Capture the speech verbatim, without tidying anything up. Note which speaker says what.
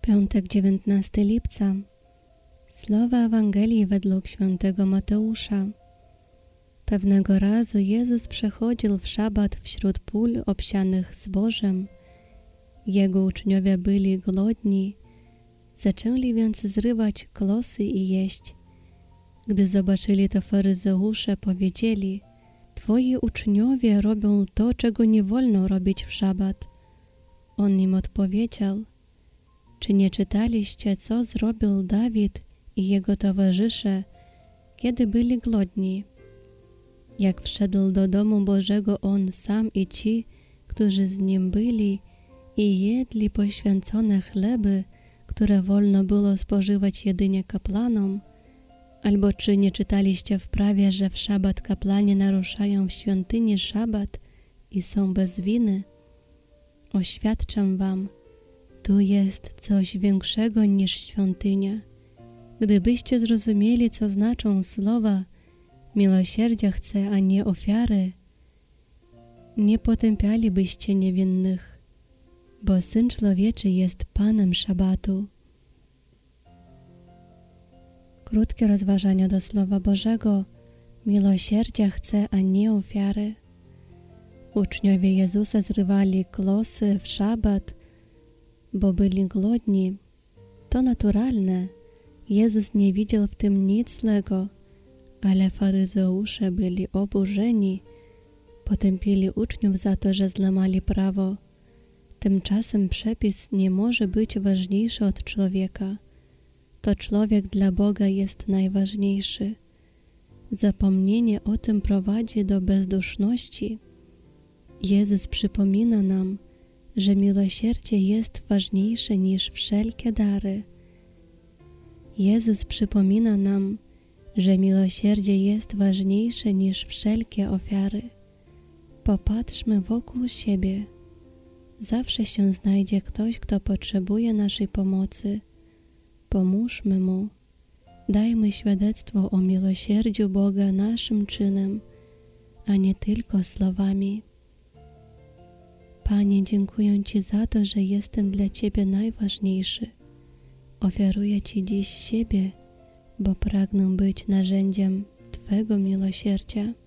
Speaker 1: Piątek, dziewiętnastego lipca. Słowa Ewangelii według świętego Mateusza. Pewnego razu Jezus przechodził w szabat wśród pól obsianych zbożem. Jego uczniowie byli głodni, zaczęli więc zrywać klosy i jeść. Gdy zobaczyli to faryzeusze, powiedzieli: Twoi uczniowie robią to, czego nie wolno robić w szabat. On im odpowiedział: Czy nie czytaliście, co zrobił Dawid i jego towarzysze, kiedy byli głodni? Jak wszedł do domu Bożego on sam i ci, którzy z nim byli, i jedli poświęcone chleby, które wolno było spożywać jedynie kapłanom? Albo czy nie czytaliście w prawie, że w szabat kapłani naruszają w świątyni szabat i są bez winy? Oświadczam wam, tu jest coś większego niż świątynia. Gdybyście zrozumieli, co znaczą słowa miłosierdzia chcę, a nie ofiary, nie potępialibyście niewinnych, bo Syn Człowieczy jest Panem szabatu. Krótkie rozważania do Słowa Bożego. Miłosierdzia chcę, a nie ofiary. Uczniowie Jezusa zrywali klosy w szabat, bo byli głodni. To naturalne. Jezus nie widział w tym nic złego, ale faryzeusze byli oburzeni, potępili uczniów za to, że złamali prawo. Tymczasem przepis nie może być ważniejszy od człowieka. To człowiek dla Boga jest najważniejszy. Zapomnienie o tym prowadzi do bezduszności. Jezus przypomina nam, że miłosierdzie jest ważniejsze niż wszelkie dary. Jezus przypomina nam, że miłosierdzie jest ważniejsze niż wszelkie ofiary. Popatrzmy wokół siebie. Zawsze się znajdzie ktoś, kto potrzebuje naszej pomocy. Pomóżmy mu. Dajmy świadectwo o miłosierdziu Boga naszym czynem, a nie tylko słowami. Panie, dziękuję Ci za to, że jestem dla Ciebie najważniejszy. Ofiaruję Ci dziś siebie, bo pragnę być narzędziem Twego miłosierdzia.